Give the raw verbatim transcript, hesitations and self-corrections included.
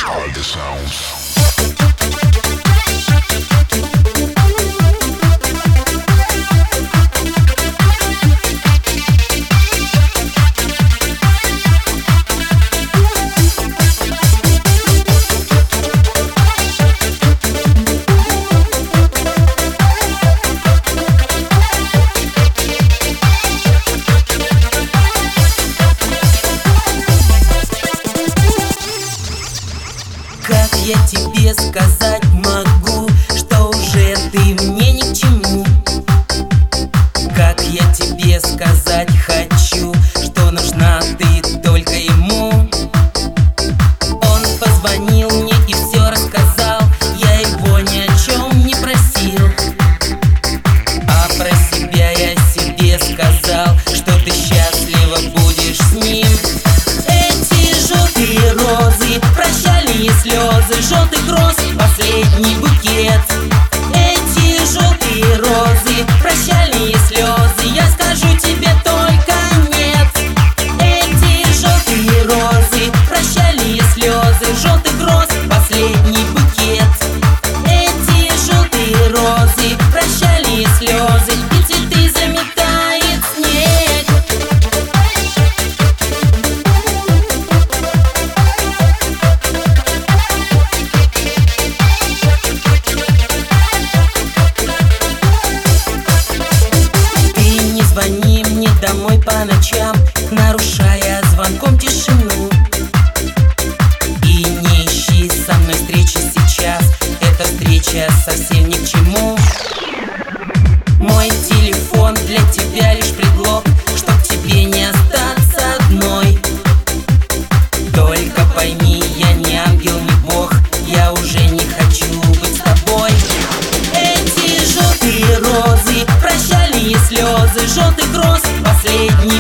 Как я тебе сказать могу, что уже ты мне ни к чему? Как я тебе сказать хочу, что нужна ты только ему? Он позвонил мне и все рассказал, я его ни о чем не просил. А про себя я себе сказал, что ты счастлива будешь с ним. Эти желтые розы, прощальные слезы, желтых роз последний букет. Эти желтые розы, прощальные слезы, я скажу тебе только нет. Эти желтые розы, прощальные слезы, желтых роз последний букет. Эти желтые розы, прощальные слезы, и цветы заметает снег. Звони мне домой по ночам, нарушая звонком тишину. И не ищи со мной встречи сейчас, эта встреча совсем ни к чему. Мой телефон для тебя лишь предлог, чтоб тебе не остаться одной. Только пойми, я не ангел, не бог, я уже не хочу быть с тобой. Эти желтые розы, прощальные слезы, желтых роз последний